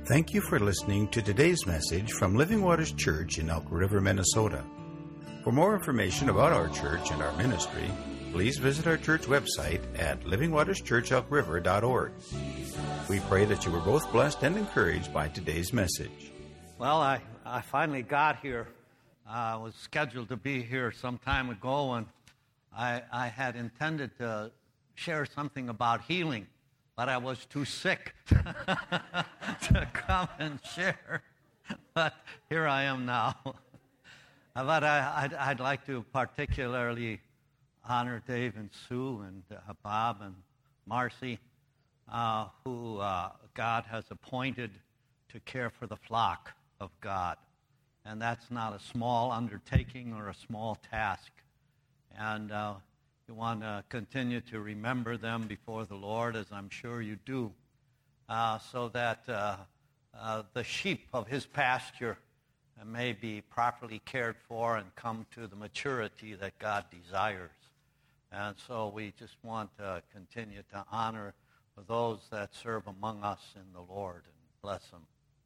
Thank you for listening to today's message from Living Waters Church in Elk River, Minnesota. For more information about our church and our ministry, please visit our church website at livingwaterschurchelkriver.org. We pray that you were both blessed and encouraged by today's message. Well, I finally got here. I was scheduled to be here some time ago, and I had intended to share something about healing, but I was too sick to come and share. But here I am now. But I'd like to particularly honor Dave and Sue and Bob and Marcy, who God has appointed to care for the flock of God. And that's not a small undertaking or a small task. And you want to continue to remember them before the Lord, as I'm sure you do, so that the sheep of his pasture may be properly cared for and come to the maturity that God desires. And so we just want to continue to honor those that serve among us in the Lord and bless them.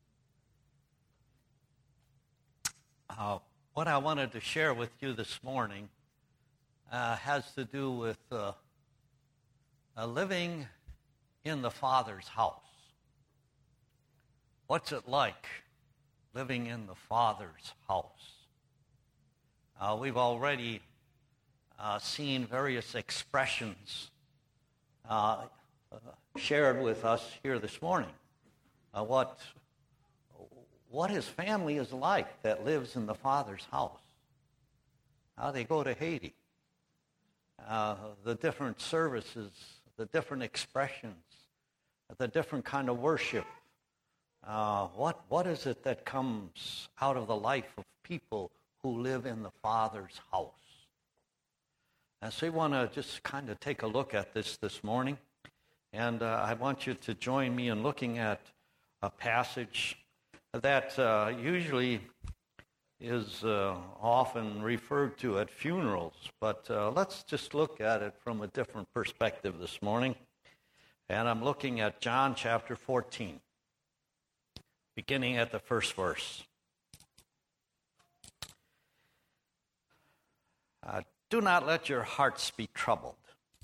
What I wanted to share with you this morning has to do with living in the Father's house. What's it like living in the Father's house? We've already seen various expressions shared with us here this morning. What his family is like that lives in the Father's house. How they go to Haiti. The different services, the different expressions, the different kind of worship. What is it that comes out of the life of people who live in the Father's house? And so we want to just kind of take a look at this morning. And I want you to join me in looking at a passage that usually is often referred to at funerals. But let's just look at it from a different perspective this morning. And I'm looking at John chapter 14, beginning at the first verse. Do not let your hearts be troubled.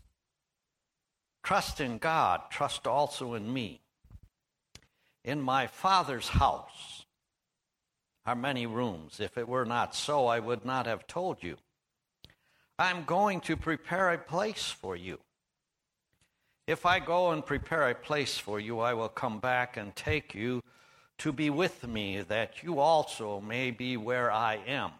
Trust in God, trust also in me. In my Father's house are many rooms. If it were not so, I would not have told you. I'm going to prepare a place for you. If I go and prepare a place for you, I will come back and take you to be with me, that you also may be where I am.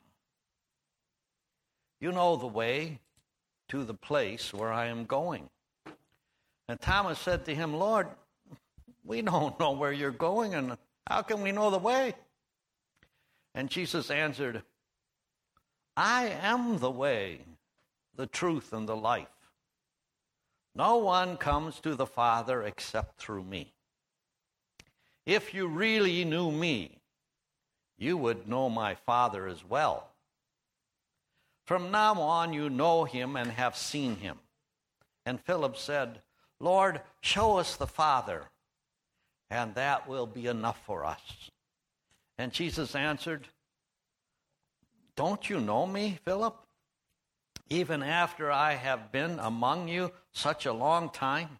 You know the way to the place where I am going. And Thomas said to him, Lord, we don't know where you're going, and how can we know the way? And Jesus answered, I am the way, the truth, and the life. No one comes to the Father except through me. If you really knew me, you would know my Father as well. From now on you know him and have seen him. And Philip said, Lord, show us the Father, and that will be enough for us. And Jesus answered, don't you know me, Philip? Even after I have been among you such a long time?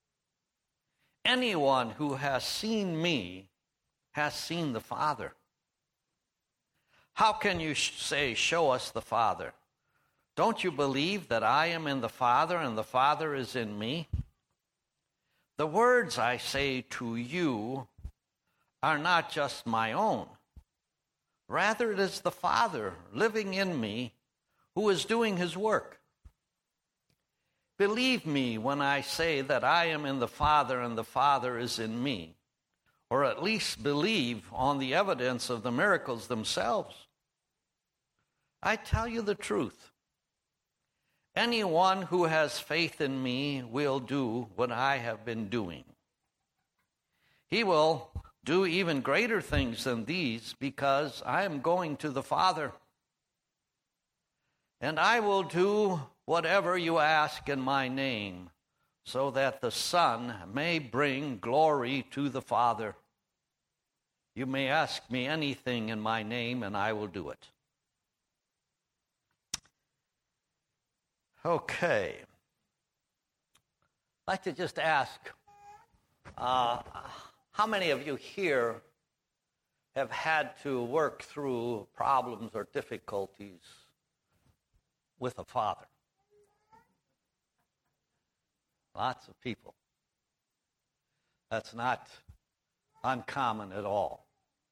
Anyone who has seen me has seen the Father. How can you say, show us the Father? Don't you believe that I am in the Father and the Father is in me? The words I say to you are not just my own. Rather, it is the Father living in me who is doing his work. Believe me when I say that I am in the Father and the Father is in me, or at least believe on the evidence of the miracles themselves. I tell you the truth. Anyone who has faith in me will do what I have been doing. He will do even greater things than these, because I am going to the Father. And I will do whatever you ask in my name, so that the Son may bring glory to the Father. You may ask me anything in my name, and I will do it. Okay. I'd like to just ask, how many of you here have had to work through problems or difficulties with a father? Lots of people. That's not uncommon at all.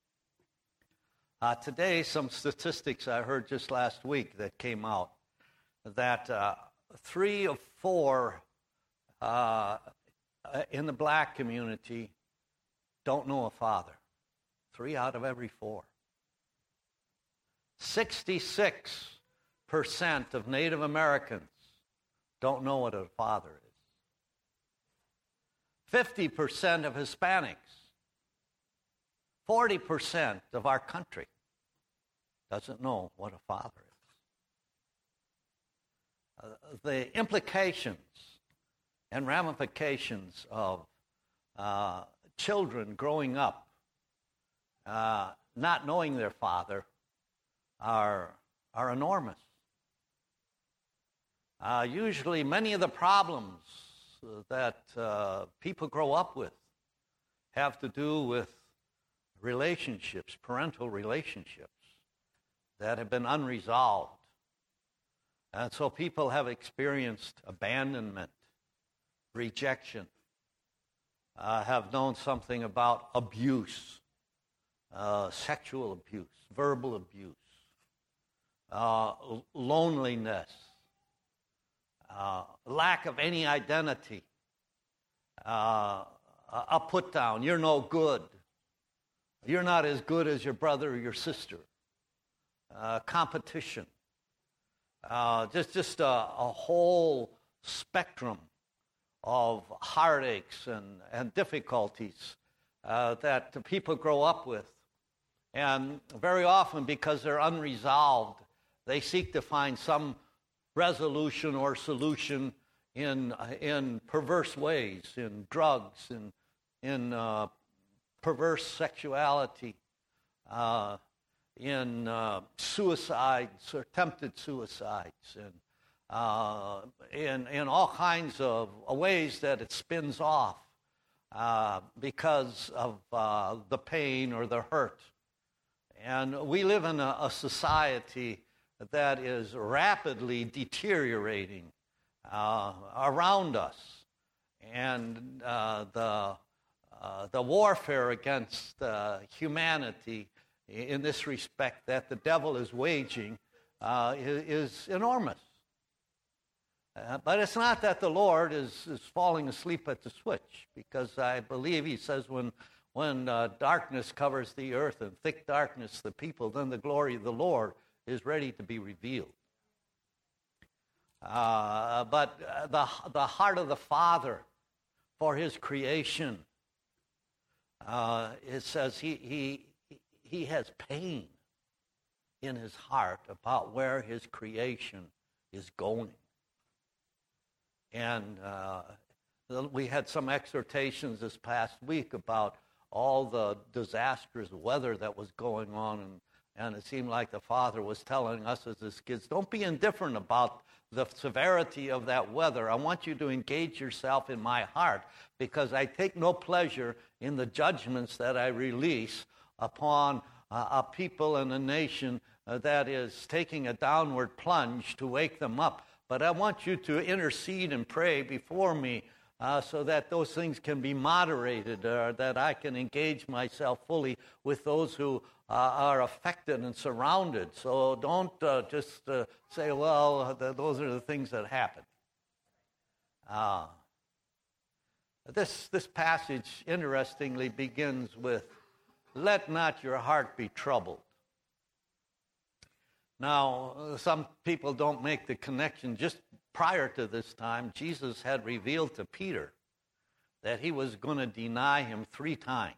Today, some statistics I heard just last week that came out, that 3 of 4 in the black community don't know a father. 3 out of every 4. 66% of Native Americans don't know what a father is. 50% of Hispanics. 40% of our country doesn't know what a father is. The implications and ramifications of children growing up not knowing their father are enormous. Usually many of the problems that people grow up with have to do with relationships, parental relationships, that have been unresolved. And so people have experienced abandonment, rejection, have known something about abuse, sexual abuse, verbal abuse, loneliness, lack of any identity, a put down. You're no good. You're not as good as your brother or your sister. Competition. Just a whole spectrum of heartaches and difficulties that the people grow up with. And very often, because they're unresolved, they seek to find some resolution or solution in perverse ways, in drugs, in perverse sexuality, in suicides or attempted suicides, and in all kinds of ways that it spins off because of the pain or the hurt. And we live in a society that is rapidly deteriorating around us, and the warfare against humanity in this respect that the devil is waging is enormous. But it's not that the Lord is falling asleep at the switch, because I believe he says when darkness covers the earth and thick darkness the people, then the glory of the Lord is ready to be revealed. But the heart of the Father for his creation, it says he has pain in his heart about where his creation is going. And we had some exhortations this past week about all the disastrous weather that was going on, and it seemed like the Father was telling us as his kids, don't be indifferent about the severity of that weather. I want you to engage yourself in my heart, because I take no pleasure in the judgments that I release upon a people and a nation that is taking a downward plunge to wake them up. But I want you to intercede and pray before me so that those things can be moderated, or that I can engage myself fully with those who are affected and surrounded. So don't just say, well, those are the things that happen. This passage, interestingly, begins with, let not your heart be troubled. Now, some people don't make the connection. Just prior to this time, Jesus had revealed to Peter that he was going to deny him 3 times.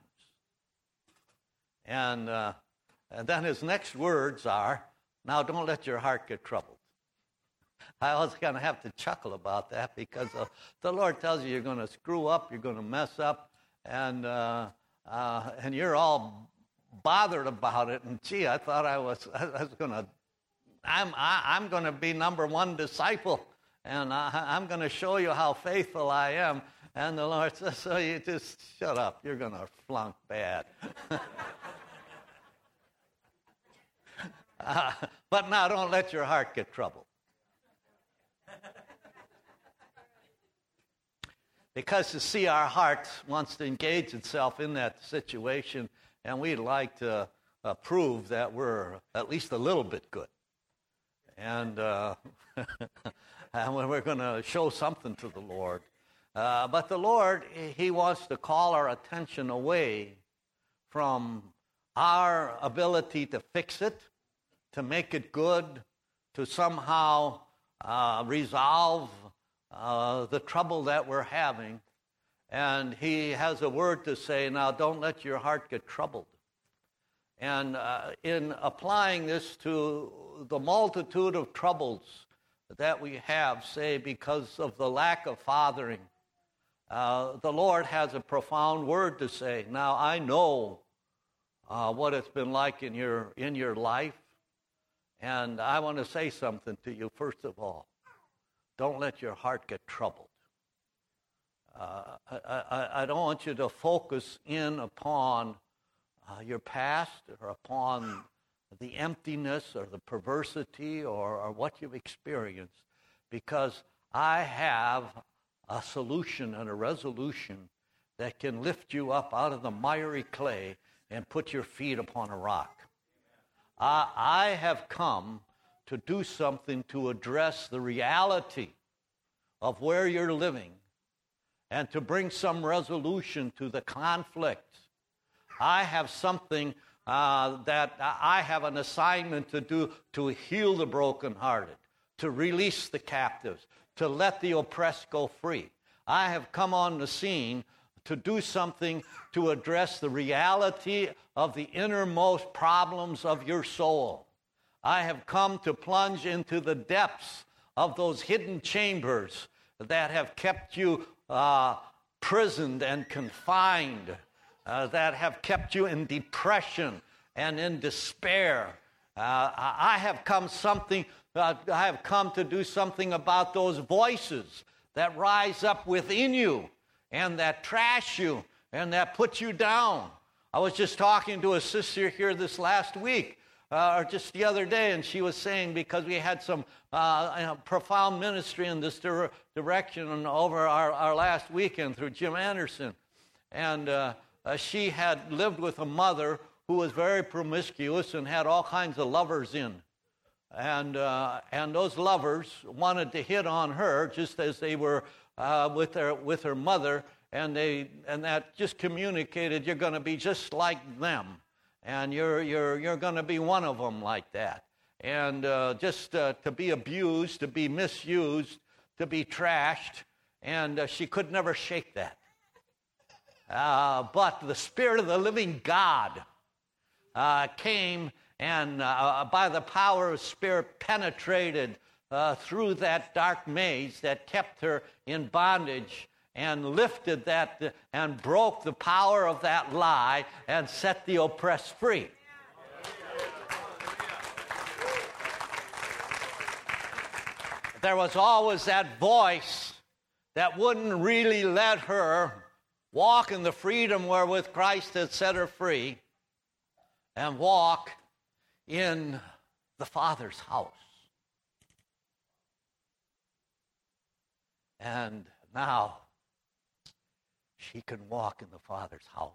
And then his next words are, now don't let your heart get troubled. I was going to have to chuckle about that, because the Lord tells you you're going to screw up, you're going to mess up, and you're all bothered about it. And gee, I thought I was going to, I'm going to be number one disciple, and I'm going to show you how faithful I am. And the Lord says, so you just shut up. You're going to flunk bad. But now don't let your heart get troubled. Because you see, our heart wants to engage itself in that situation, and we'd like to prove that we're at least a little bit good. And, and we're going to show something to the Lord. But the Lord, He wants to call our attention away from our ability to fix it, to make it good, to somehow resolve the trouble that we're having. And He has a word to say, now don't let your heart get troubled. And in applying this to the multitude of troubles that we have, say, because of the lack of fathering, the Lord has a profound word to say. Now, I know what it's been like in your life, and I want to say something to you. First of all, don't let your heart get troubled. I don't want you to focus in upon your past or upon the emptiness or the perversity or what you've experienced, because I have a solution and a resolution that can lift you up out of the miry clay and put your feet upon a rock. I have come to do something to address the reality of where you're living and to bring some resolution to the conflict. I have something that I have an assignment to do to heal the brokenhearted, to release the captives, to let the oppressed go free. I have come on the scene to do something to address the reality of the innermost problems of your soul. I have come to plunge into the depths of those hidden chambers that have kept you prisoned and confined, that have kept you in depression and in despair. I have come to do something about those voices that rise up within you and that trash you and that put you down. I was just talking to a sister here this last week, or just the other day, and she was saying, because we had some profound ministry in this direction over our last weekend through Jim Anderson, and she had lived with a mother who was very promiscuous and had all kinds of lovers in. And those lovers wanted to hit on her just as they were with her mother, and that just communicated, you're going to be just like them, and you're going to be one of them like that, and just to be abused, to be misused, to be trashed, and she could never shake that. But the Spirit of the living God came and by the power of Spirit penetrated through that dark maze that kept her in bondage and lifted that and broke the power of that lie and set the oppressed free. There was always that voice that wouldn't really let her walk in the freedom wherewith Christ had set her free and walk in the Father's house. And now she can walk in the Father's house,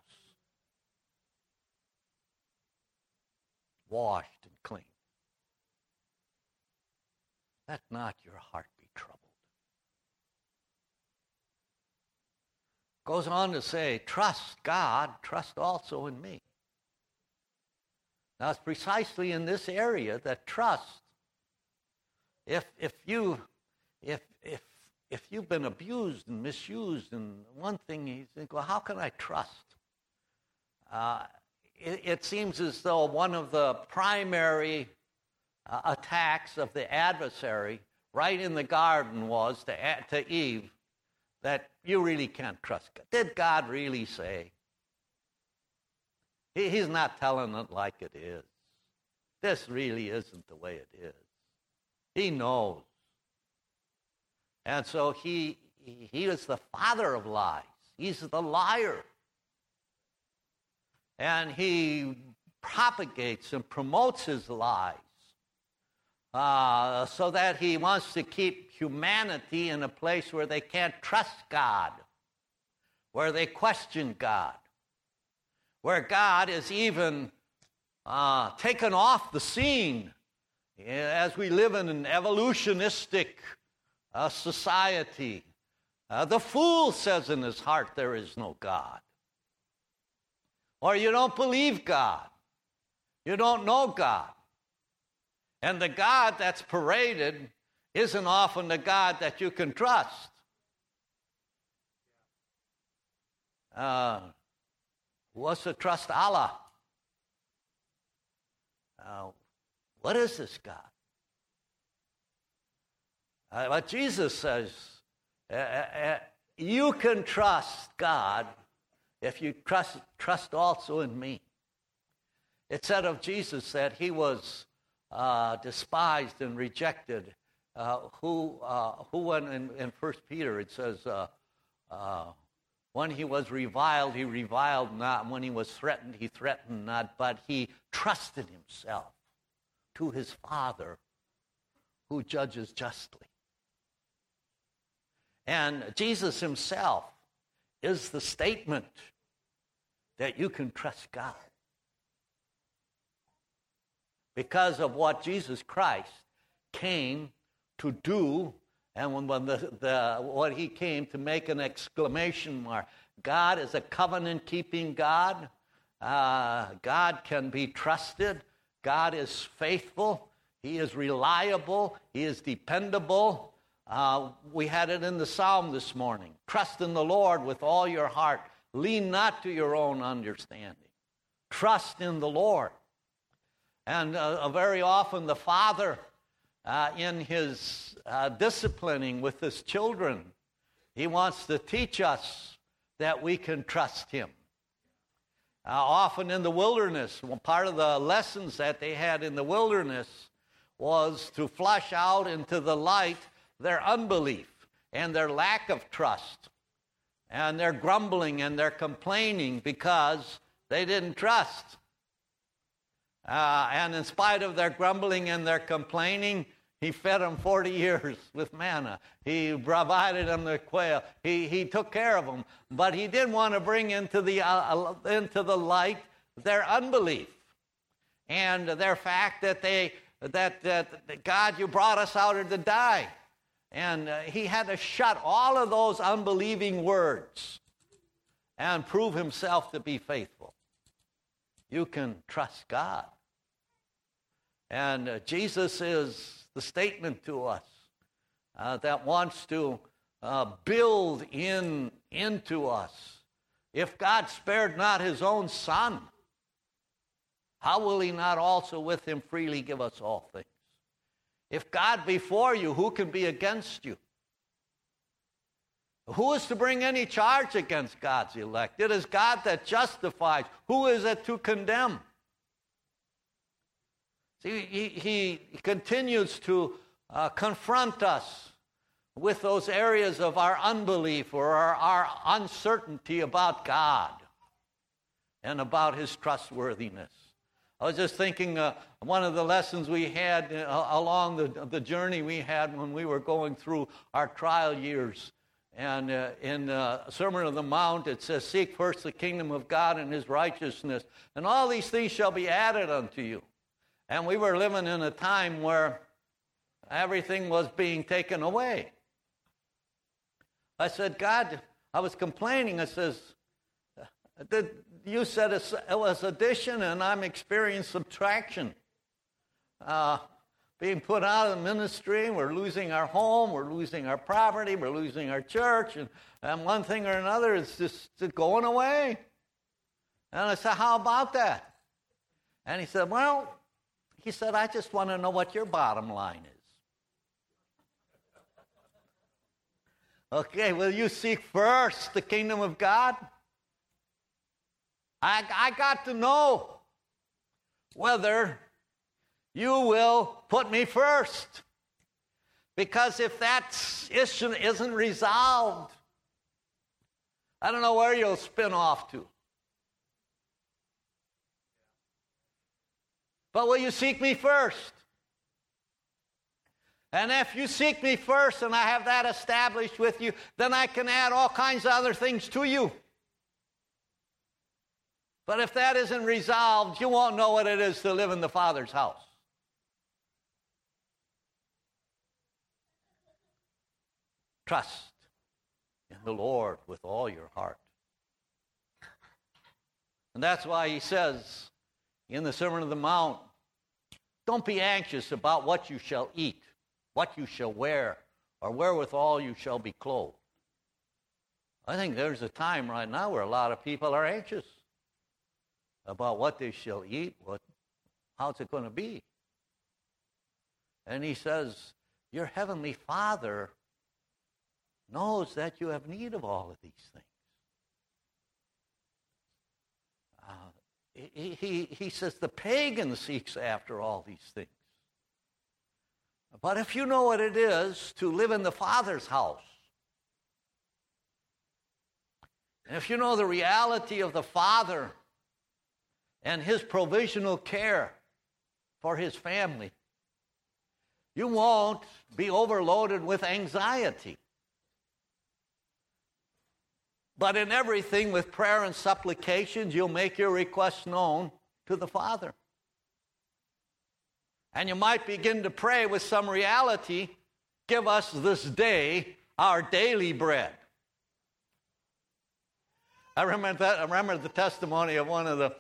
washed and clean. Let not your heart be troubled. Goes on to say, trust God, trust also in me. Now, it's precisely in this area that trust, if you've been abused and misused, and one thing you think, well, how can I trust? It seems as though one of the primary attacks of the adversary right in the garden was to Eve that you really can't trust God. Did God really say? He's not telling it like it is. This really isn't the way it is. He knows. And so he is the father of lies. He's the liar. And he propagates and promotes his lies so that he wants to keep humanity in a place where they can't trust God, where they question God, where God is even taken off the scene as we live in an evolutionistic society. The fool says in his heart there is no God. Or you don't believe God. You don't know God. And the God that's paraded isn't often the God that you can trust. Who wants to trust Allah? What is this God? What Jesus says, you can trust God if you trust also in me. It said of Jesus that he was despised and rejected. Who went in 1 Peter, it says, when he was reviled, he reviled not. When he was threatened, he threatened not. But he trusted himself to his Father who judges justly. And Jesus himself is the statement that you can trust God. Because of what Jesus Christ came to do, and when what he came to make an exclamation mark. God is a covenant-keeping God. God can be trusted. God is faithful. He is reliable. He is dependable. We had it in the Psalm this morning. Trust in the Lord with all your heart. Lean not to your own understanding. Trust in the Lord. And very often the Father, in his disciplining with his children, he wants to teach us that we can trust him. Often in the wilderness, part of the lessons that they had in the wilderness was to flush out into the light their unbelief and their lack of trust and their grumbling and their complaining because they didn't trust. And in spite of their grumbling and their complaining, he fed them 40 years with manna. He provided them the quail. He took care of them. But he didn't want to bring into the light their unbelief and their fact that God, you brought us out here to die. And he had to shut all of those unbelieving words and prove himself to be faithful. You can trust God. And Jesus is the statement to us that wants to build into us. If God spared not his own Son, how will he not also with him freely give us all things? If God be for you, who can be against you? Who is to bring any charge against God's elect? It is God that justifies. Who is it to condemn? See, he continues to confront us with those areas of our unbelief or our uncertainty about God and about his trustworthiness. I was just thinking one of the lessons we had along the journey we had when we were going through our trial years. And in Sermon on the Mount, it says, seek first the kingdom of God and his righteousness, and all these things shall be added unto you. And we were living in a time where everything was being taken away. I said, God, I was complaining. I says, you said it was addition, and I'm experiencing subtraction. Being put out of the ministry, we're losing our home, we're losing our property, we're losing our church, and one thing or another is just going away. And I said, how about that? And he said, I just want to know what your bottom line is. Okay, will you seek first the kingdom of God? I got to know whether you will put me first. Because if that issue isn't resolved, I don't know where you'll spin off to. But will you seek me first? And if you seek me first and I have that established with you, then I can add all kinds of other things to you. But if that isn't resolved, you won't know what it is to live in the Father's house. Trust in the Lord with all your heart. And that's why he says in the Sermon on the Mount, don't be anxious about what you shall eat, what you shall wear, or wherewithal you shall be clothed. I think there's a time right now where a lot of people are anxious about what they shall eat, how's it going to be. And he says, your heavenly Father knows that you have need of all of these things. He says the pagan seeks after all these things. But if you know what it is to live in the Father's house, and if you know the reality of the Father and his provisional care for his family, you won't be overloaded with anxiety. But in everything, with prayer and supplications, you'll make your requests known to the Father. And you might begin to pray with some reality, give us this day our daily bread. I remember the testimony of one of the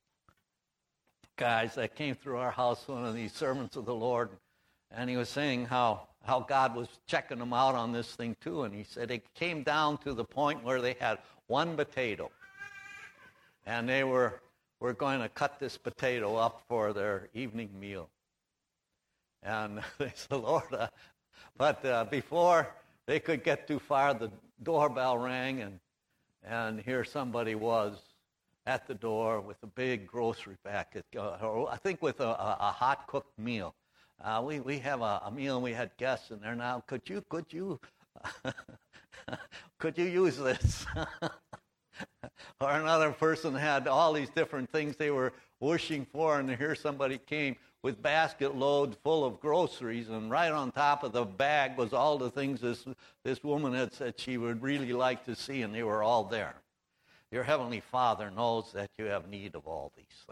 guys that came through our house, one of these servants of the Lord, and he was saying how God was checking them out on this thing too, and he said it came down to the point where they had one potato, and they were going to cut this potato up for their evening meal. And they said, Lord, but before they could get too far, the doorbell rang, and here somebody was at the door with a big grocery packet, I think with a hot cooked meal. We have a meal and we had guests in there now. Could you could you use this? Or another person had all these different things they were wishing for, and here somebody came with basket load full of groceries, and right on top of the bag was all the things this woman had said she would really like to see, and they were all there. Your Heavenly Father knows that you have need of all these things.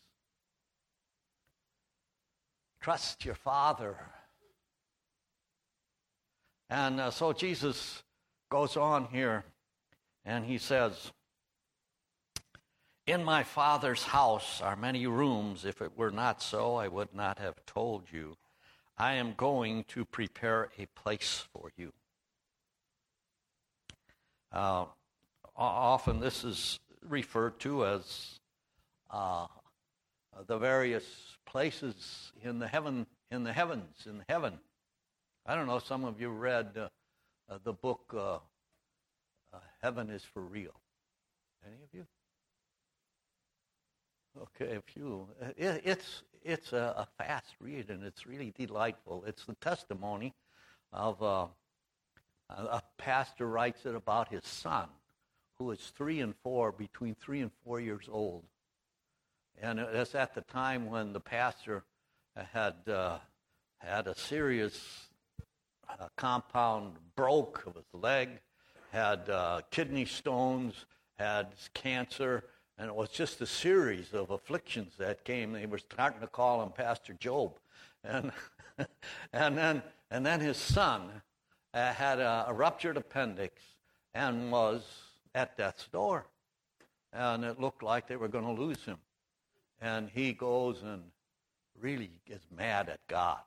Trust your Father. And so Jesus goes on here, and he says, in my Father's house are many rooms. If it were not so, I would not have told you. I am going to prepare a place for you. Often this is referred to as the various places in heaven. I don't know, some of you read the book Heaven is for Real. Any of you? Okay, a few. It's a fast read, and it's really delightful. It's the testimony of a pastor writes it about his son, who is between 3 and 4 years old. And it's at the time when the pastor had a serious compound broke of his leg, had kidney stones, had cancer, and it was just a series of afflictions that came. They were starting to call him Pastor Job, and and then his son had a ruptured appendix and was at death's door, and it looked like they were going to lose him. And he goes and really gets mad at God.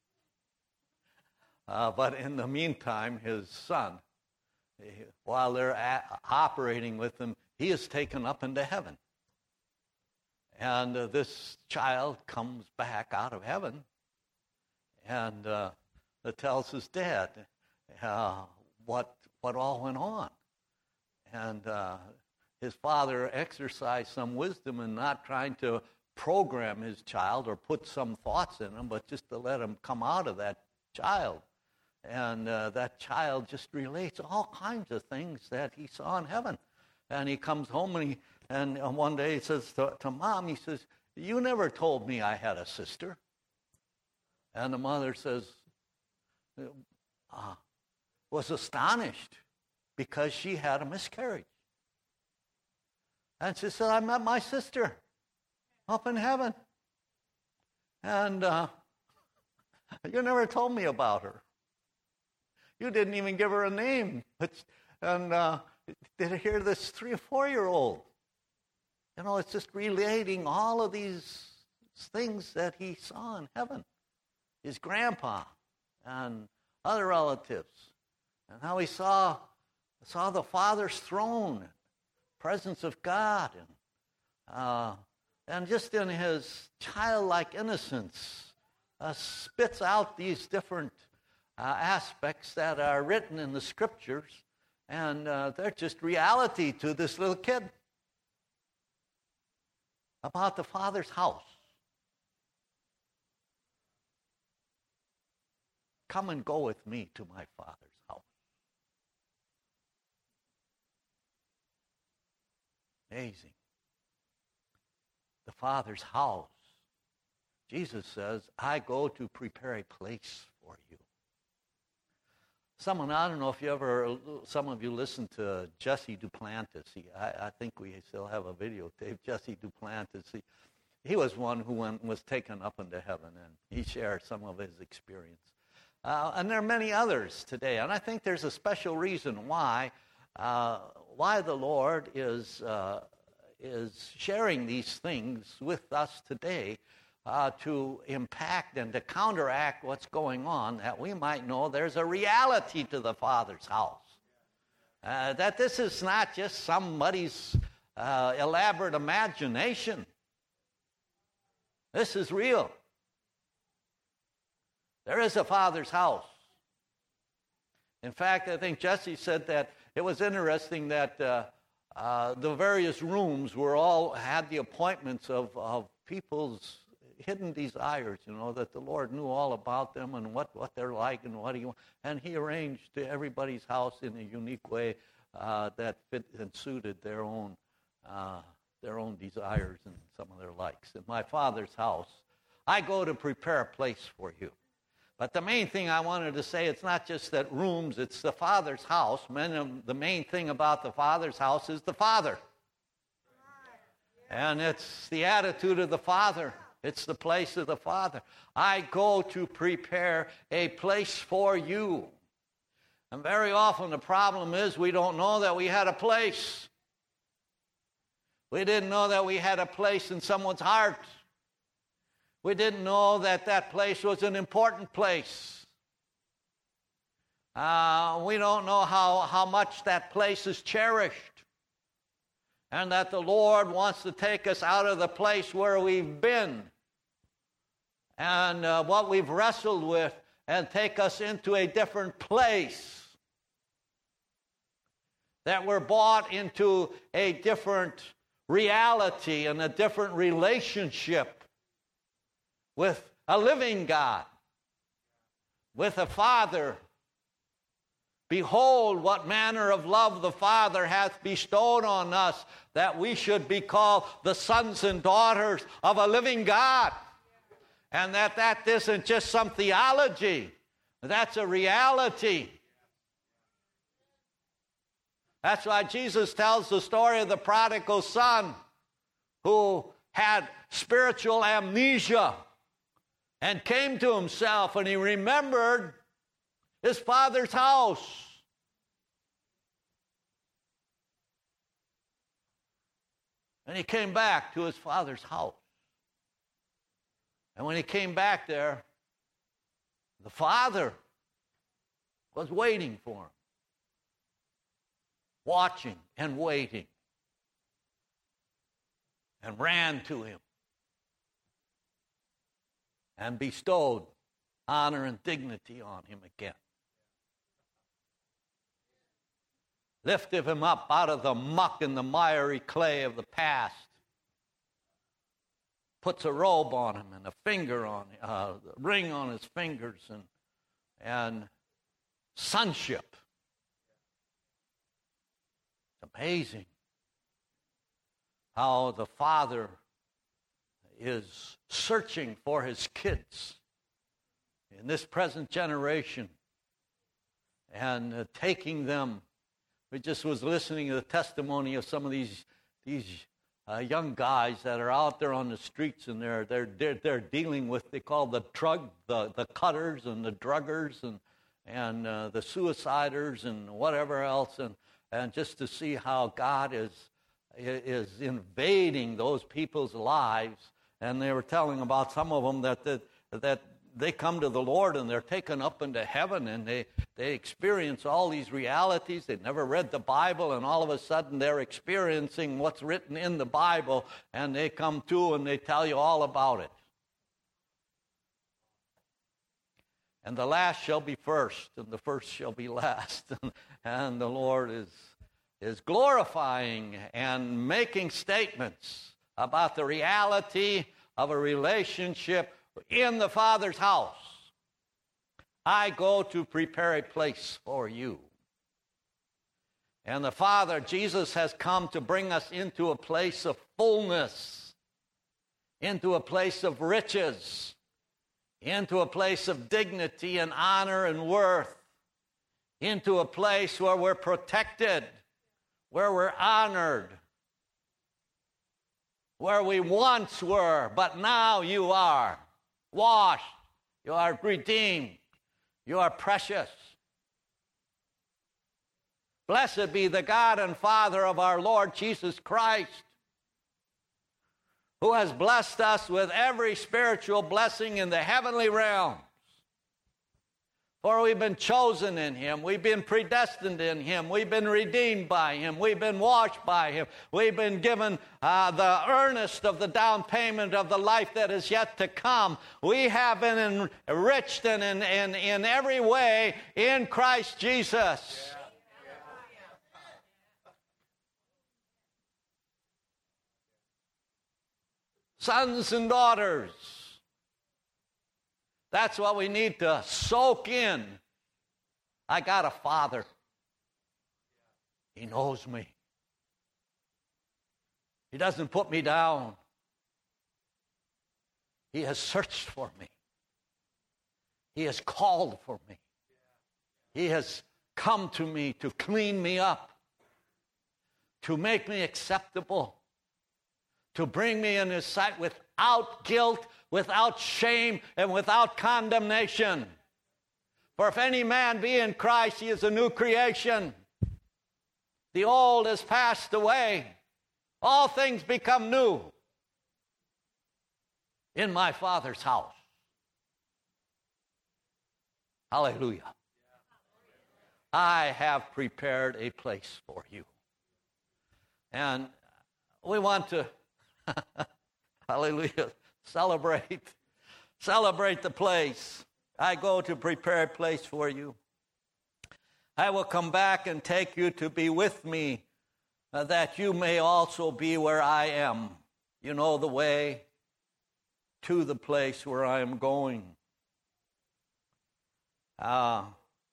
But in the meantime, his son, while they're operating with him, he is taken up into heaven. And this child comes back out of heaven and tells his dad what all went on. And his father exercised some wisdom in not trying to program his child or put some thoughts in him, but just to let him come out of that child. And that child just relates all kinds of things that he saw in heaven. And he comes home and one day he says to Mom, he says, "You never told me I had a sister." And the mother says, was astonished because she had a miscarriage. And she said, "I met my sister up in heaven. And you never told me about her. You didn't even give her a name." And did I hear this 3 or 4-year-old? It's just relating all of these things that he saw in heaven. His grandpa and other relatives. And how he saw the Father's throne, presence of God. And just in his childlike innocence, spits out these different aspects that are written in the Scriptures, and they're just reality to this little kid about the Father's house. Come and go with me to my Father's house. Amazing. The Father's house. Jesus says, "I go to prepare a place for you." I don't know if some of you listen to Jesse Duplantis. I think we still have a videotape. Jesse Duplantis. He was one who was taken up into heaven, and he shared some of his experience. And there are many others today. And I think there's a special reason why the Lord is sharing these things with us today, to impact and to counteract what's going on, that we might know there's a reality to the Father's house. That this is not just somebody's elaborate imagination. This is real. There is a Father's house. In fact, I think Jesse said that it was interesting that the various rooms had the appointments of people's hidden desires, that the Lord knew all about them and what they're like and what he wants. And he arranged everybody's house in a unique way that fit and suited their own desires and some of their likes. In my Father's house, I go to prepare a place for you. But the main thing I wanted to say, it's not just that rooms, it's the Father's house. The main thing about the Father's house is the Father. And it's the attitude of the Father. It's the place of the Father. I go to prepare a place for you. And very often the problem is we don't know that we had a place. We didn't know that we had a place in someone's heart. We didn't know that place was an important place. We don't know how much that place is cherished. And that the Lord wants to take us out of the place where we've been and what we've wrestled with and take us into a different place. That we're brought into a different reality and a different relationship with a living God, with a Father. Behold, what manner of love the Father hath bestowed on us, that we should be called the sons and daughters of a living God. And that isn't just some theology. That's a reality. That's why Jesus tells the story of the prodigal son who had spiritual amnesia and came to himself, and he remembered his father's house. And he came back to his father's house. And when he came back there, the father was waiting for him. Watching and waiting. And ran to him. And bestowed honor and dignity on him again. lifted him up out of the muck and the miry clay of the past, puts a robe on him and a ring on his fingers and sonship. It's amazing how the Father is searching for his kids in this present generation and taking them. We just was listening to the testimony of some of these young guys that are out there on the streets, and they're dealing with, they call the cutters and the druggers and the suiciders and whatever else, and just to see how God is invading those people's lives. And they were telling about some of them that they come to the Lord and they're taken up into heaven, and they experience all these realities. They've never read the Bible, and all of a sudden they're experiencing what's written in the Bible, and they come to and they tell you all about it. And the last shall be first, and the first shall be last. And the Lord is glorifying and making statements about the reality of a relationship in the Father's house. I go to prepare a place for you. And the Father, Jesus, has come to bring us into a place of fullness, into a place of riches, into a place of dignity and honor and worth, into a place where we're protected, where we're honored, where we once were, but now you are washed, you are redeemed, you are precious. Blessed be the God and Father of our Lord Jesus Christ, who has blessed us with every spiritual blessing in the heavenly realms. For we've been chosen in him, we've been predestined in him, we've been redeemed by him, we've been washed by him, we've been given the earnest of the down payment of the life that is yet to come. We have been enriched in every way in Christ Jesus. Sons and daughters. That's what we need to soak in. I got a Father. He knows me. He doesn't put me down. He has searched for me. He has called for me. He has come to me to clean me up, to make me acceptable, to bring me in his sight without guilt, without shame, and without condemnation. For if any man be in Christ, he is a new creation. The old has passed away. All things become new in my Father's house. Hallelujah. I have prepared a place for you. And we want to hallelujah, celebrate the place. I go to prepare a place for you. I will come back and take you to be with me, that you may also be where I am. You know the way to the place where I am going. The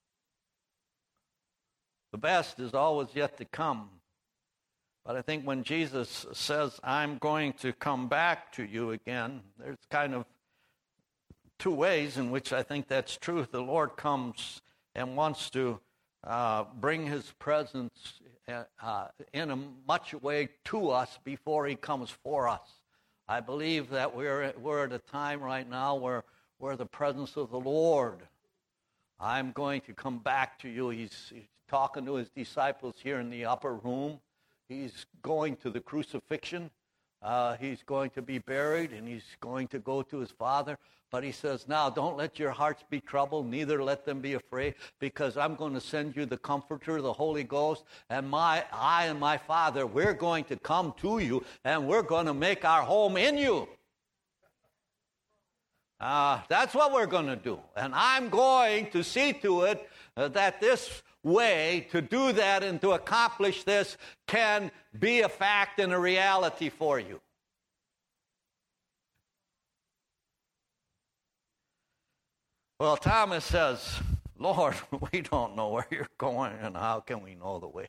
best is always yet to come. But I think when Jesus says, I'm going to come back to you again, there's kind of two ways in which I think that's true. The Lord comes and wants to bring his presence in a much way to us before he comes for us. I believe that we're at a time right now where the presence of the Lord, I'm going to come back to you. He's talking to his disciples here in the upper room. He's going to the crucifixion. He's going to be buried, and he's going to go to his Father. But he says, now, don't let your hearts be troubled, neither let them be afraid, because I'm going to send you the Comforter, the Holy Ghost, and I and my Father, we're going to come to you, and we're going to make our home in you. That's what we're going to do. And I'm going to see to it that this way to do that and to accomplish this can be a fact and a reality for you. Well, Thomas says, Lord, we don't know where you're going, and how can we know the way?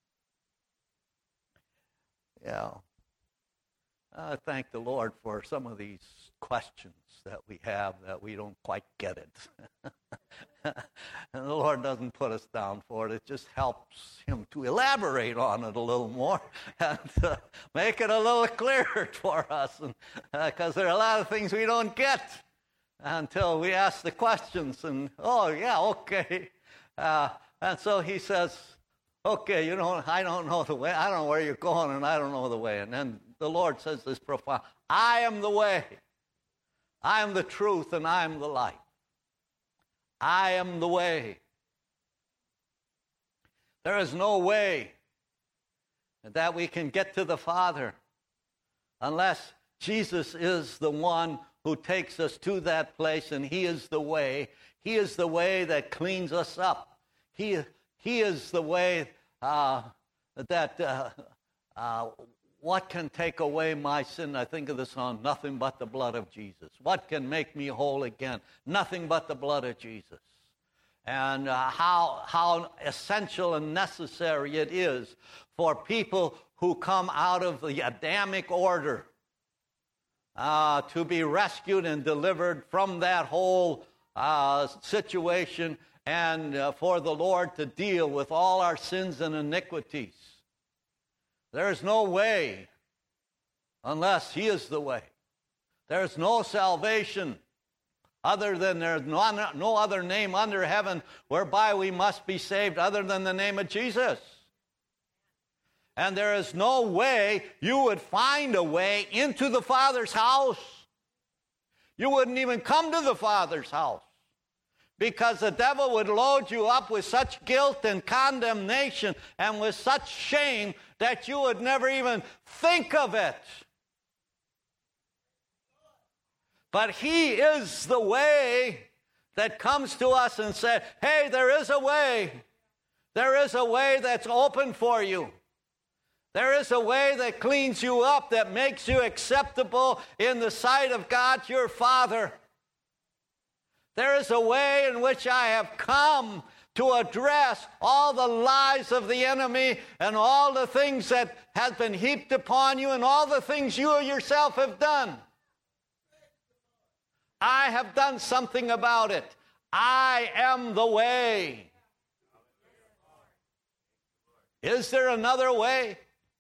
Yeah. I thank the Lord for some of these questions that we have that we don't quite get it. And the Lord doesn't put us down for it. It just helps him to elaborate on it a little more and make it a little clearer for us. Because there are a lot of things we don't get until we ask the questions. And, oh, yeah, okay. And so he says, okay, I don't know the way. I don't know where you're going, and I don't know the way. And then the Lord says this profound, I am the way. I am the truth, and I am the light. I am the way. There is no way that we can get to the Father unless Jesus is the one who takes us to that place, and he is the way. He is the way that cleans us up. He is the way what can take away my sin? I think of the song, nothing but the blood of Jesus. What can make me whole again? Nothing but the blood of Jesus. And how essential and necessary it is for people who come out of the Adamic order to be rescued and delivered from that whole situation, and for the Lord to deal with all our sins and iniquities. There is no way unless he is the way. There is no salvation other than there is no other name under heaven whereby we must be saved other than the name of Jesus. And there is no way you would find a way into the Father's house. You wouldn't even come to the Father's house, because the devil would load you up with such guilt and condemnation and with such shame that you would never even think of it. But he is the way that comes to us and says, hey, there is a way. There is a way that's open for you. There is a way that cleans you up, that makes you acceptable in the sight of God, your Father. There is a way in which I have come to address all the lies of the enemy and all the things that have been heaped upon you and all the things you yourself have done. I have done something about it. I am the way. Is there another way?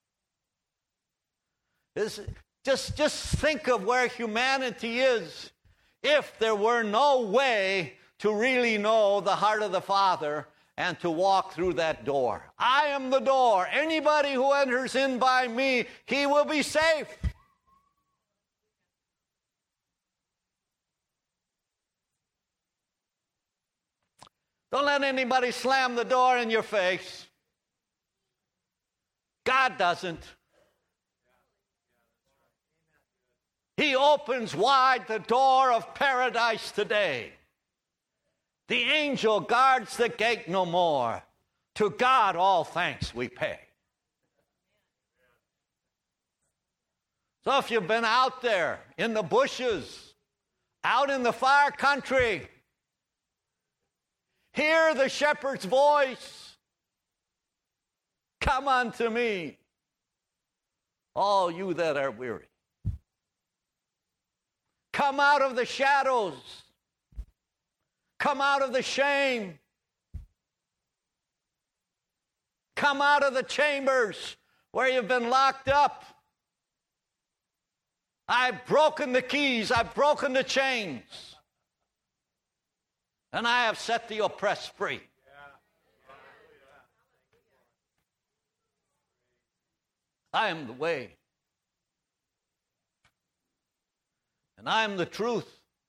Just think of where humanity is if there were no way to really know the heart of the Father and to walk through that door. I am the door. Anybody who enters in by me, he will be safe. Don't let anybody slam the door in your face. God doesn't. He opens wide the door of paradise today. The angel guards the gate no more. To God all thanks we pay. So if you've been out there in the bushes, out in the far country, hear the shepherd's voice. Come unto me, all you that are weary. Come out of the shadows. Come out of the shame. Come out of the chambers where you've been locked up. I've broken the keys. I've broken the chains. And I have set the oppressed free. I am the way. And I am the truth.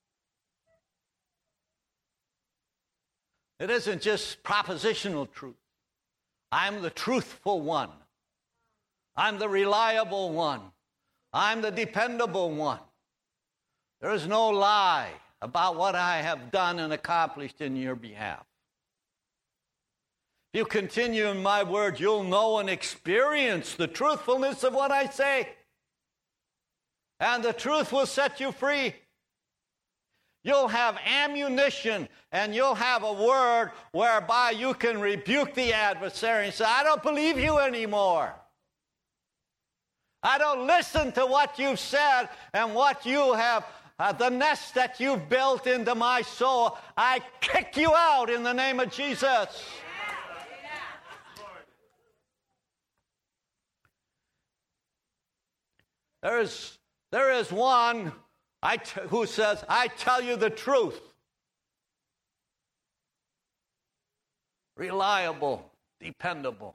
It isn't just propositional truth. I'm the truthful one. I'm the reliable one. I'm the dependable one. There is no lie about what I have done and accomplished in your behalf. If you continue in my word, you'll know and experience the truthfulness of what I say. And the truth will set you free. You'll have ammunition, and you'll have a word whereby you can rebuke the adversary and say, I don't believe you anymore. I don't listen to what you've said and what you have, the nest that you've built into my soul. I kick you out in the name of Jesus. There is one who says, I tell you the truth. Reliable, dependable.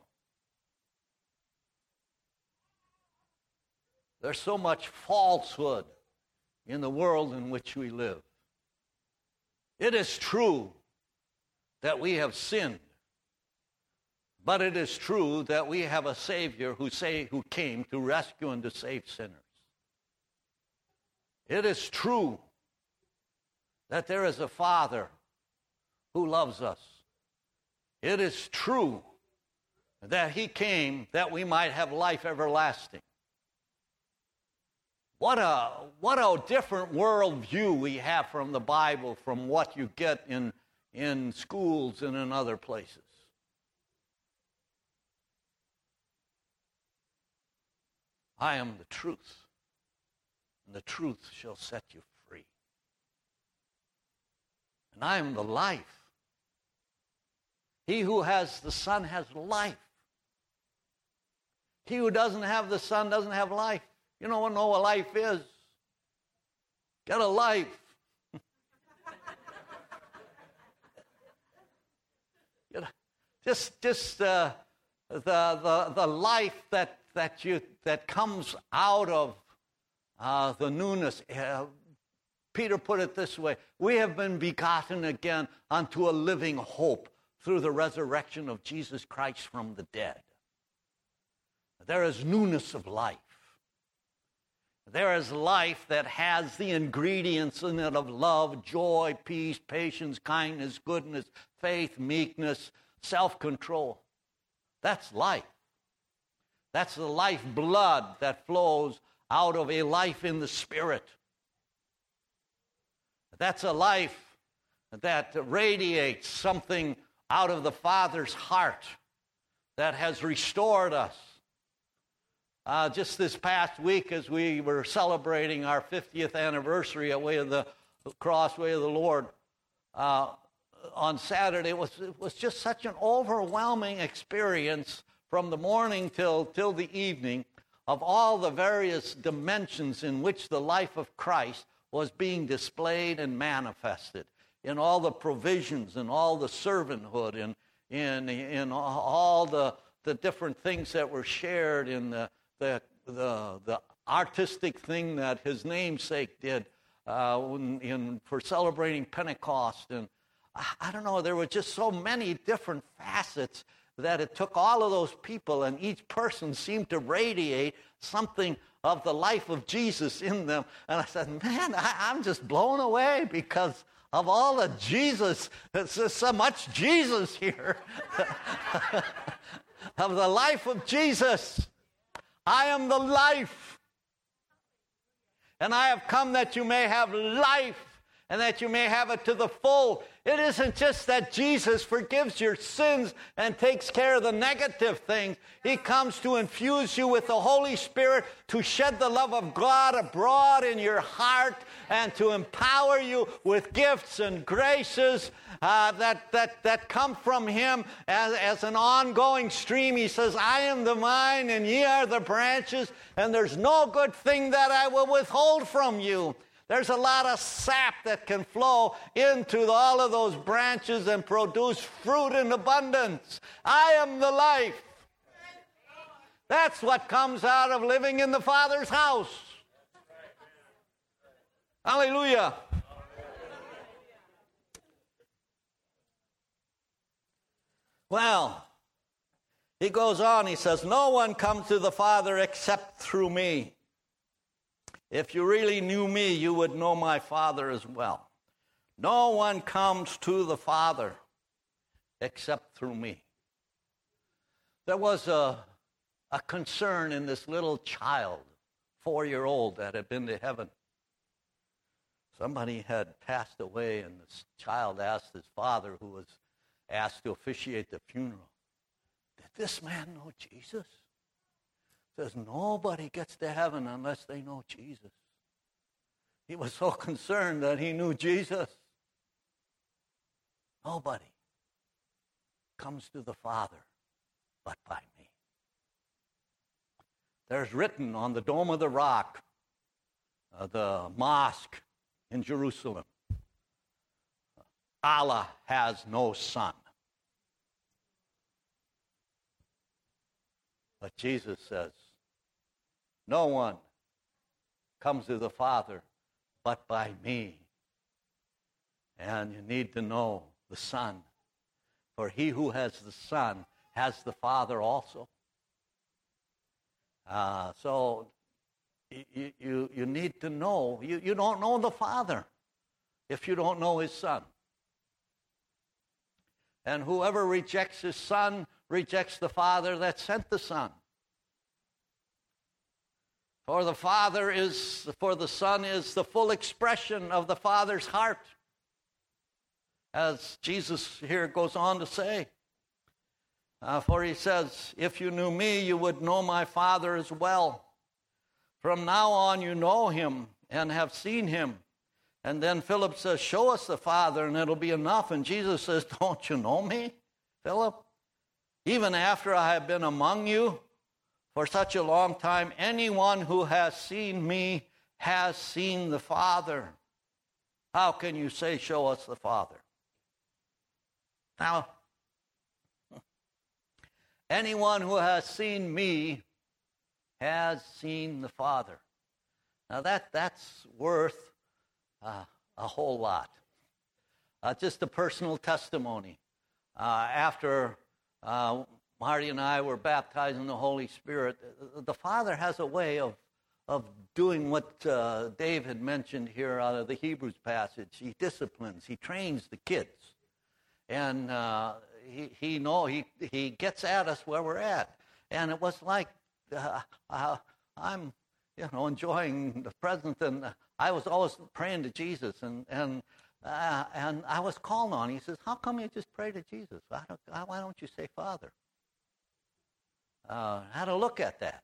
There's so much falsehood in the world in which we live. It is true that we have sinned, but it is true that we have a Savior who came to rescue and to save sinners. It is true that there is a Father who loves us. It is true that He came that we might have life everlasting. What a different worldview we have from the Bible, from what you get in schools and in other places. I am the truth, and the truth shall set you free. And I am the life. He who has the Son has life. He who doesn't have the Son doesn't have life. You don't know what life is. Get a life. Just the life that comes out of the newness. Peter put it this way: we have been begotten again unto a living hope through the resurrection of Jesus Christ from the dead. There is newness of life. There is life that has the ingredients in it of love, joy, peace, patience, kindness, goodness, faith, meekness, self-control. That's life. That's the life blood that flows out of a life in the Spirit. That's a life that radiates something out of the Father's heart that has restored us. Just this past week, as we were celebrating our 50th anniversary at Way of the Cross, Way of the Lord, on Saturday, it was just such an overwhelming experience from the morning till the evening of all the various dimensions in which the life of Christ was being displayed and manifested, in all the provisions and all the servanthood and in all the different things that were shared in the artistic thing that his namesake did for celebrating Pentecost. And I don't know, there were just so many different facets that it took all of those people, and each person seemed to radiate something of the life of Jesus in them. And I said, man, I'm just blown away because of all the Jesus. There's so much Jesus here. Of the life of Jesus. I am the life. And I have come that you may have life and that you may have it to the full. It isn't just that Jesus forgives your sins and takes care of the negative things. He comes to infuse you with the Holy Spirit to shed the love of God abroad in your heart and to empower you with gifts and graces that come from Him as an ongoing stream. He says, I am the vine and ye are the branches, and there's no good thing that I will withhold from you. There's a lot of sap that can flow into all of those branches and produce fruit in abundance. I am the life. That's what comes out of living in the Father's house. Hallelujah. Well, he goes on, he says, no one comes to the Father except through me. If you really knew me, you would know my Father as well. No one comes to the Father except through me. There was a concern in this little child, 4-year-old, that had been to heaven. Somebody had passed away, and this child asked his father, who was asked to officiate the funeral, "Did this man know Jesus?" He says, "Nobody gets to heaven unless they know Jesus." He was so concerned that he knew Jesus. Nobody comes to the Father but by me. There's written on the Dome of the Rock, the mosque in Jerusalem, Allah has no son. But Jesus says, no one comes to the Father but by me. And you need to know the Son. For he who has the Son has the Father also. So you need to know. You don't know the Father if you don't know his Son. And whoever rejects his Son rejects the Father that sent the Son. For the Son is the full expression of the Father's heart. As Jesus here goes on to say. For he says, if you knew me, you would know my Father as well. From now on you know him and have seen him. And then Philip says, show us the Father and it'll be enough. And Jesus says, don't you know me, Philip? Even after I have been among you for such a long time, anyone who has seen me has seen the Father. How can you say, show us the Father? Now, anyone who has seen me has seen the Father. Now that's worth a whole lot. Just a personal testimony. After Marty and I were baptized in the Holy Spirit, the Father has a way of doing what Dave had mentioned here out of the Hebrews passage. He disciplines, he trains the kids. And he gets at us where we're at. And it was like I'm enjoying the presence, and I was always praying to Jesus, and I was called on. He says, how come you just pray to Jesus? Why don't you say Father? How to look at that?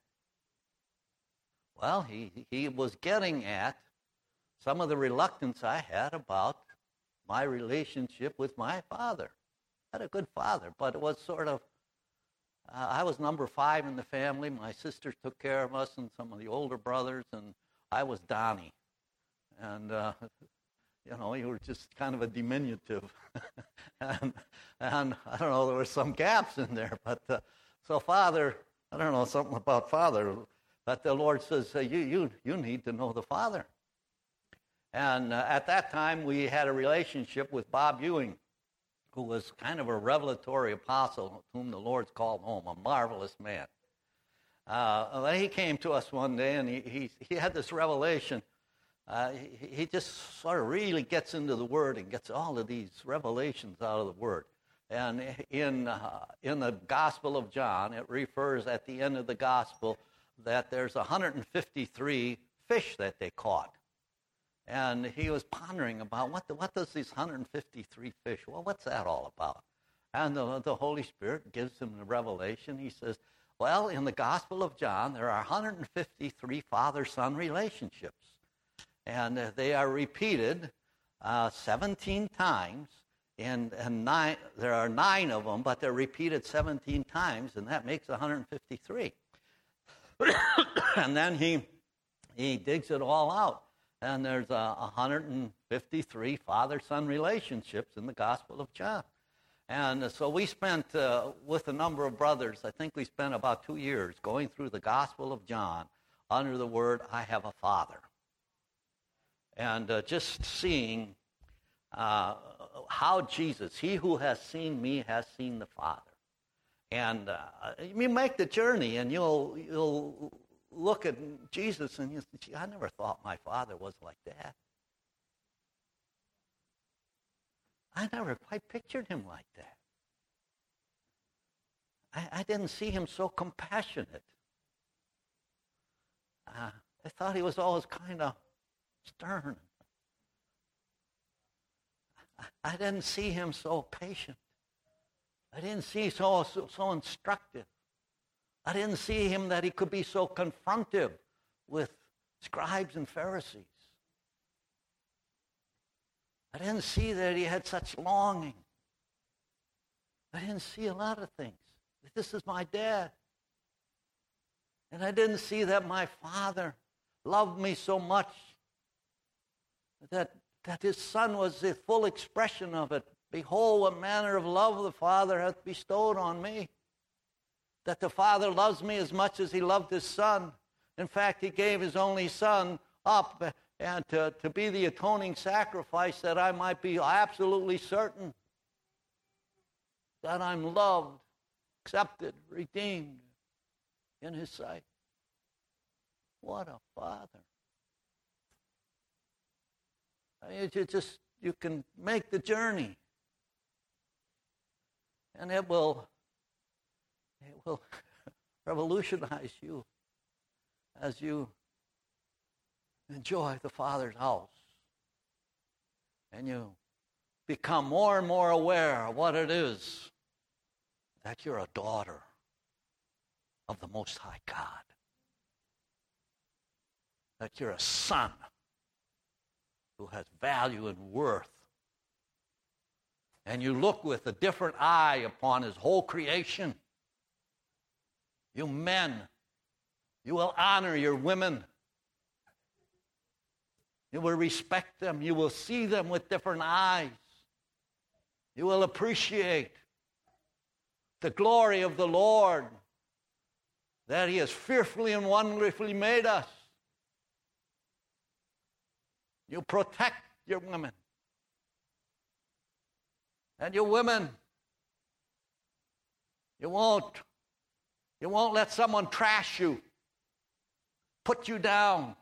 Well, he was getting at some of the reluctance I had about my relationship with my father. I had a good father, but it was sort of, I was number 5 in the family. My sisters took care of us and some of the older brothers, and I was Donnie. And, you were just kind of a diminutive. and I don't know, there were some gaps in there. But so Father, I don't know, something about Father, but the Lord says, you need to know the Father. And at that time, we had a relationship with Bob Ewing, who was kind of a revelatory apostle whom the Lord's called home, a marvelous man. He came to us one day, and he had this revelation. He just sort of really gets into the Word and gets all of these revelations out of the Word. And in the Gospel of John, it refers at the end of the Gospel that there's 153 fish that they caught. And he was pondering about what does these 153 fish, well, what's that all about? And the Holy Spirit gives him the revelation. He says, well, in the Gospel of John, there are 153 father-son relationships. And they are repeated 17 times. And there are 9 of them, but they're repeated 17 times, and that makes 153. And then he digs it all out. And there's 153 father-son relationships in the Gospel of John. And so we spent, with a number of brothers, I think we spent about 2 years going through the Gospel of John under the word, I have a Father. And just seeing how Jesus, he who has seen me has seen the Father. And you make the journey, and you'll look at Jesus and you say, gee, I never thought my Father was like that. I never quite pictured him like that. I didn't see him so compassionate. I thought he was always kind of stern. I didn't see him so patient. I didn't see so instructive. I didn't see him that he could be so confrontive with scribes and Pharisees. I didn't see that he had such longing. I didn't see a lot of things. This is my dad. And I didn't see that my father loved me so much that his son was the full expression of it. Behold, what manner of love the Father hath bestowed on me. That the Father loves me as much as he loved his son. In fact, he gave his only son up and to be the atoning sacrifice, that I might be absolutely certain that I'm loved, accepted, redeemed in his sight. What a father. I mean, you can make the journey, and it will revolutionize you as you enjoy the Father's house, and you become more and more aware of what it is that you're a daughter of the Most High God, that you're a son who has value and worth. And you look with a different eye upon his whole creation. You men, you will honor your women. You will respect them. You will see them with different eyes. You will appreciate the glory of the Lord, that he has fearfully and wonderfully made us. You protect your women. And your women, you won't let someone trash you, put you down.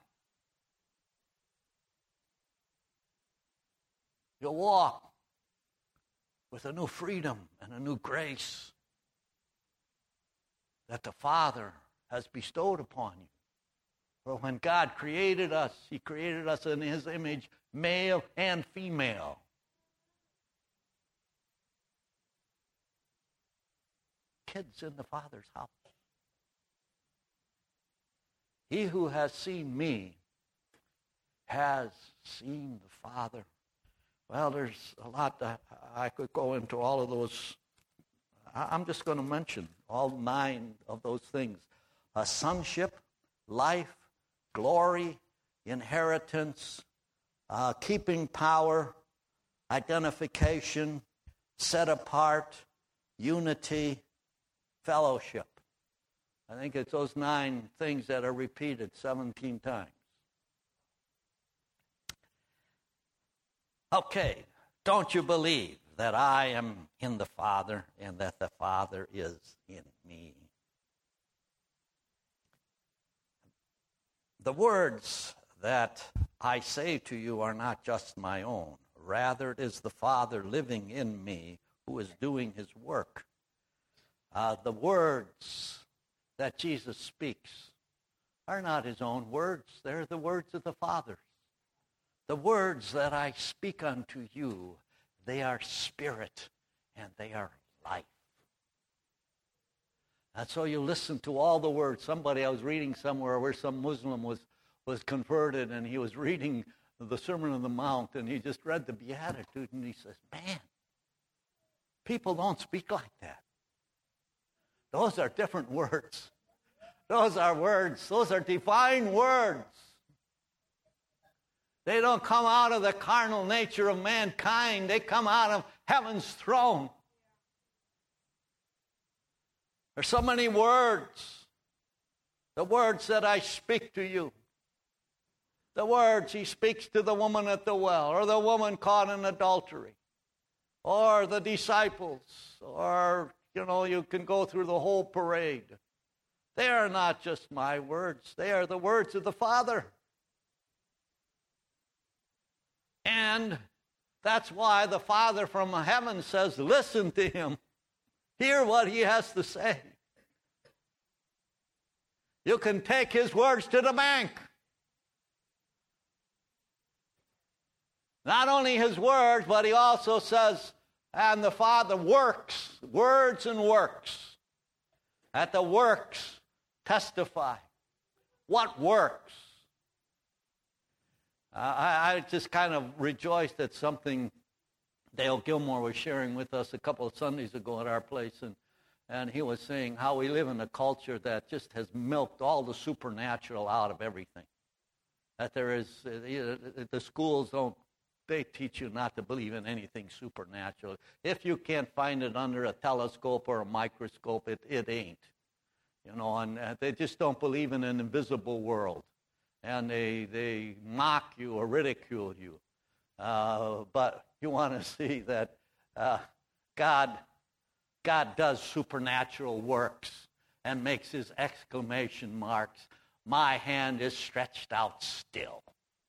You'll walk with a new freedom and a new grace that the Father has bestowed upon you. For when God created us, he created us in his image, male and female. Kids in the Father's house. He who has seen me has seen the Father. Well, there's a lot that I could go into all of those. I'm just going to mention all 9 of those things. Sonship, life, glory, inheritance, keeping power, identification, set apart, unity, fellowship. I think it's those 9 things that are repeated 17 times. Okay, don't you believe that I am in the Father and that the Father is in me? The words that I say to you are not just my own. Rather, it is the Father living in me who is doing his work. The words that Jesus speaks are not his own words. They're the words of the Father. The words that I speak unto you, they are spirit and they are life. And so you listen to all the words. I was reading somewhere where some Muslim was converted, and he was reading the Sermon on the Mount, and he just read the Beatitude, and he says, man, people don't speak like that. Those are different words. Those are words. Those are divine words. They don't come out of the carnal nature of mankind. They come out of heaven's throne. There's so many words. The words that I speak to you. The words he speaks to the woman at the well, or the woman caught in adultery, or the disciples, or, you can go through the whole parade. They are not just my words. They are the words of the Father. And that's why the Father from heaven says, listen to him. Hear what he has to say. You can take his words to the bank. Not only his words, but he also says, and the Father works, words and works. That the works testify. What works? I just kind of rejoiced at something Dale Gilmore was sharing with us a couple of Sundays ago at our place, and he was saying how we live in a culture that just has milked all the supernatural out of everything. That there is, the schools they teach you not to believe in anything supernatural. If you can't find it under a telescope or a microscope, it ain't. And they just don't believe in an invisible world. And they mock you or ridicule you. But you want to see that God does supernatural works and makes his exclamation marks. My hand is stretched out still.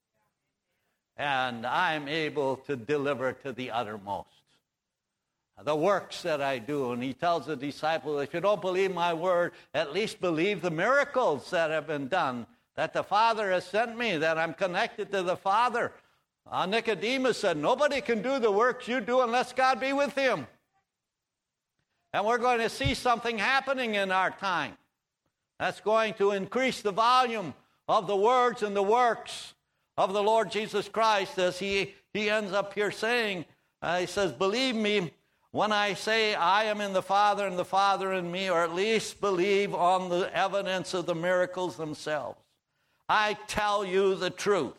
And I'm able to deliver to the uttermost. The works that I do. And he tells the disciples, if you don't believe my word, at least believe the miracles that have been done, that the Father has sent me, that I'm connected to the Father. Nicodemus said, nobody can do the works you do unless God be with him. And we're going to see something happening in our time that's going to increase the volume of the words and the works of the Lord Jesus Christ, as he ends up here saying, he says, believe me when I say I am in the Father and the Father in me, or at least believe on the evidence of the miracles themselves. I tell you the truth.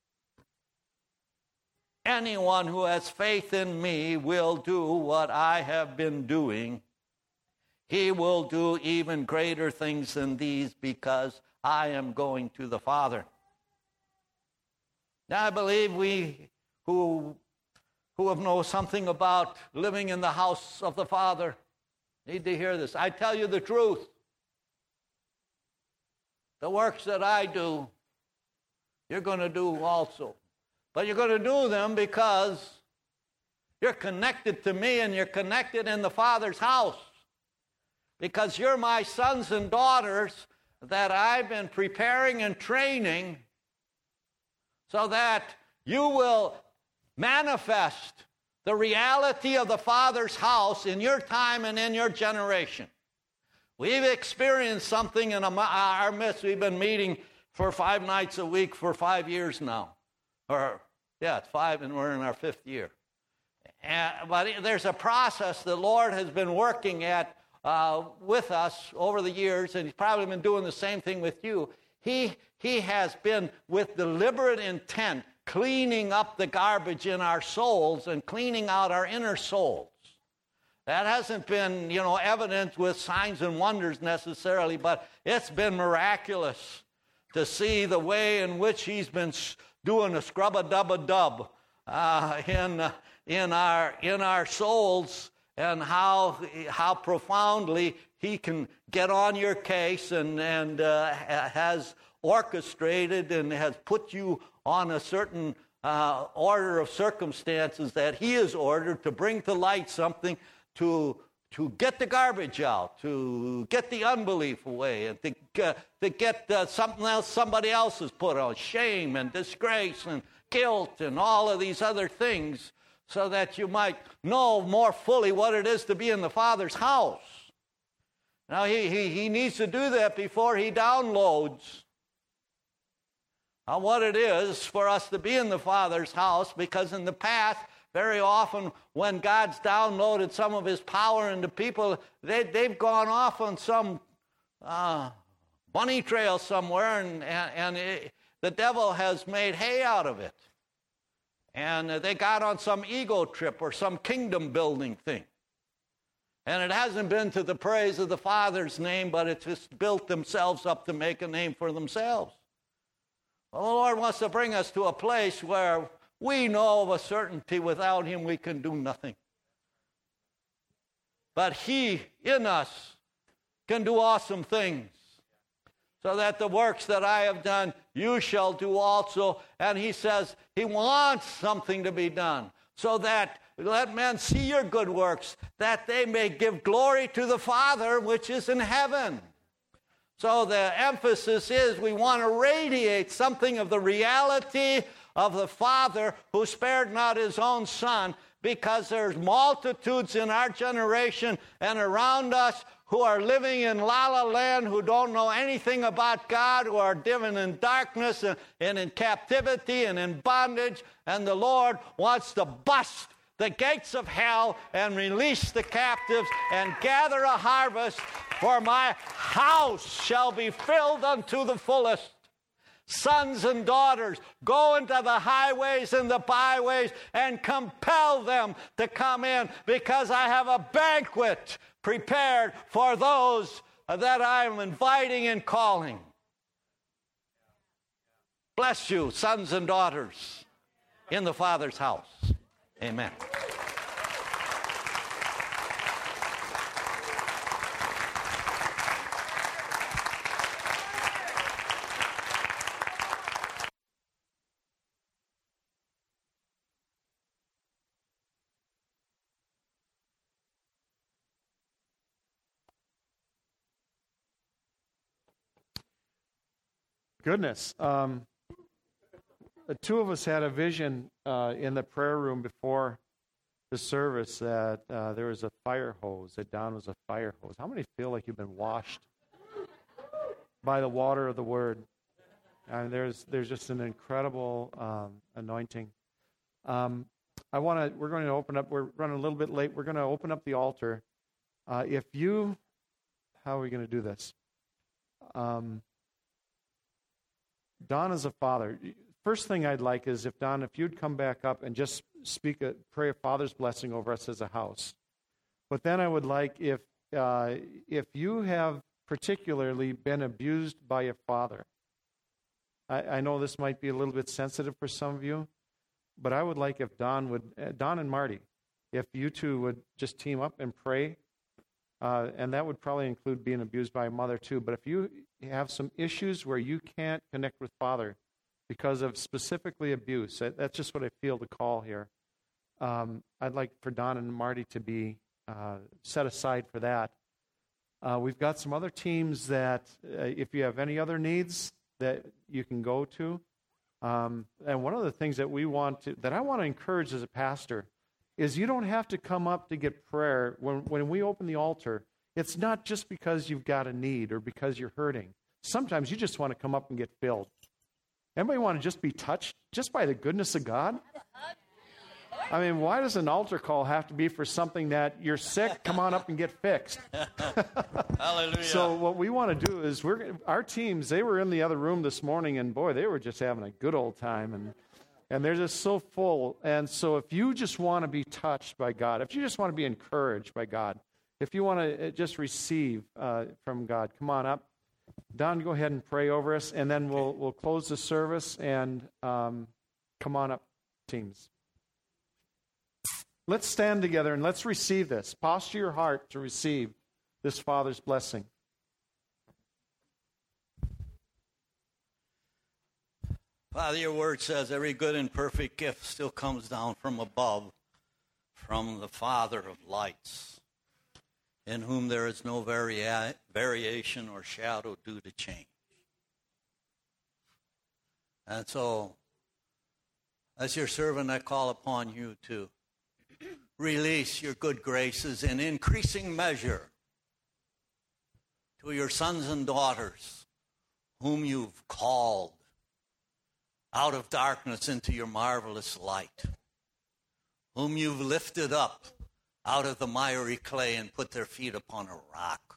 Anyone who has faith in me will do what I have been doing. He will do even greater things than these because I am going to the Father. Now, I believe we who have known something about living in the house of the Father need to hear this. I tell you the truth. The works that I do, you're going to do also. But you're going to do them because you're connected to me and you're connected in the Father's house. Because you're my sons and daughters that I've been preparing and training so that you will manifest the reality of the Father's house in your time and in your generation. We've experienced something in our midst. We've been meeting for 5 nights a week for 5 years now. It's 5, and we're in our 5th year. But there's a process the Lord has been working at with us over the years, and he's probably been doing the same thing with you. He has been, with deliberate intent, cleaning up the garbage in our souls and cleaning out our inner souls. That hasn't been, evident with signs and wonders necessarily, but it's been miraculous to see the way in which he's been doing a scrub-a-dub-a-dub in our souls, and how profoundly he can get on your case and has orchestrated and has put you on a certain order of circumstances that he has ordered to bring to light something, to get the garbage out, to get the unbelief away, and to get something else somebody else has put on, shame and disgrace and guilt and all of these other things, so that you might know more fully what it is to be in the Father's house. Now, he needs to do that before he downloads what it is for us to be in the Father's house, because in the past, very often when God's downloaded some of his power into people, they've gone off on some bunny trail somewhere, and the devil has made hay out of it. And they got on some ego trip or some kingdom building thing. And it hasn't been to the praise of the Father's name, but it's just built themselves up to make a name for themselves. Well, the Lord wants to bring us to a place where we know of a certainty without him we can do nothing. But he in us can do awesome things, so that the works that I have done, you shall do also. And he says he wants something to be done. so that let men see your good works, that they may give glory to the Father which is in heaven. So the emphasis is we want to radiate something of the reality of the Father who spared not his own Son, because there's multitudes in our generation and around us who are living in la-la land, who don't know anything about God, who are living in darkness and in captivity and in bondage, and the Lord wants to bust the gates of hell and release the captives and gather a harvest, for my house shall be filled unto the fullest. Sons and daughters, go into the highways and the byways and compel them to come in, because I have a banquet prepared for those that I am inviting and calling. Bless you, sons and daughters, in the Father's house. Amen. Goodness. The two of us had a vision in the prayer room before the service that there was a fire hose, that Don was a fire hose. How many feel like you've been washed by the water of the Word? And there's just an incredible anointing. We're going to open up, we're running a little bit late, we're going to open up the altar. How are we going to do this? Don is a father. First thing I'd like is if you'd come back up and just pray a Father's blessing over us as a house. But then I would like if you have particularly been abused by a father. I know this might be a little bit sensitive for some of you, but I would like if Don and Marty, if you two would just team up and pray, and that would probably include being abused by a mother too. But if you have some issues where you can't connect with Father because of specifically abuse, that's just what I feel the call here. I'd like for Don and Marty to be set aside for that. We've got some other teams that if you have any other needs that you can go to. And one of the things that I want to encourage as a pastor is you don't have to come up to get prayer. When we open the altar, it's not just because you've got a need or because you're hurting. Sometimes you just want to come up and get filled. Anybody want to just be touched just by the goodness of God? I mean, why does an altar call have to be for something that you're sick, come on up and get fixed? Hallelujah. So what we want to do is our teams, they were in the other room this morning, and boy, they were just having a good old time, and they're just so full. And so if you just want to be touched by God, if you just want to be encouraged by God, if you want to just receive from God, come on up. Don, go ahead and pray over us, and then we'll close the service, and come on up, teams. Let's stand together and let's receive this. Posture your heart to receive this Father's blessing. Father, your word says every good and perfect gift still comes down from above, from the Father of lights, in whom there is no variation or shadow due to change. And so, as your servant, I call upon you to release your good graces in increasing measure to your sons and daughters whom you've called out of darkness into your marvelous light, whom you've lifted up out of the miry clay and put their feet upon a rock.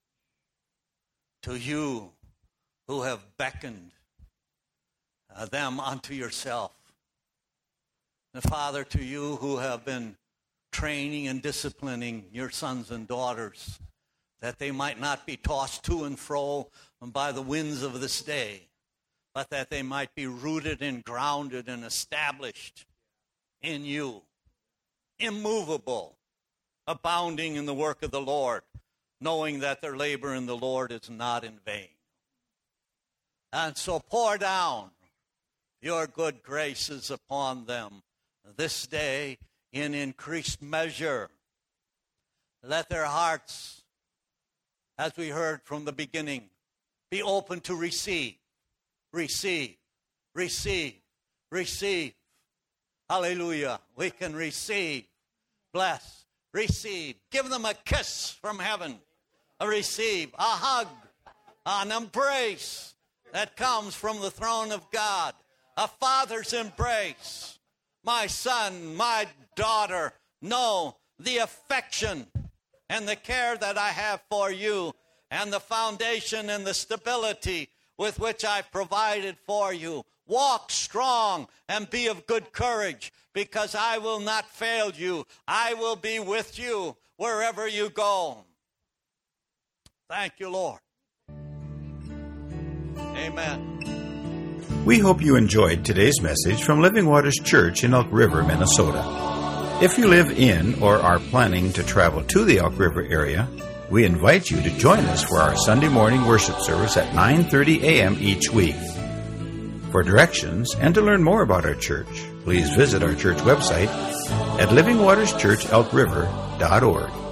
To you who have beckoned them unto yourself. And Father, to you who have been training and disciplining your sons and daughters, that they might not be tossed to and fro by the winds of this day, but that they might be rooted and grounded and established in you, immovable, abounding in the work of the Lord, knowing that their labor in the Lord is not in vain. And so pour down your good graces upon them this day in increased measure. Let their hearts, as we heard from the beginning, be open to receive, receive, receive, receive. Hallelujah. We can receive, bless, receive. Give them a kiss from heaven, a receive, a hug, an embrace that comes from the throne of God, a father's embrace. My son, my daughter, know the affection and the care that I have for you, and the foundation and the stability with which I've provided for you. Walk strong and be of good courage, because I will not fail you. I will be with you wherever you go. Thank you, Lord. Amen. We hope you enjoyed today's message from Living Waters Church in Elk River, Minnesota. If you live in or are planning to travel to the Elk River area, we invite you to join us for our Sunday morning worship service at 9:30 a.m. each week. For directions and to learn more about our church, please visit our church website at livingwaterschurchelkriver.org.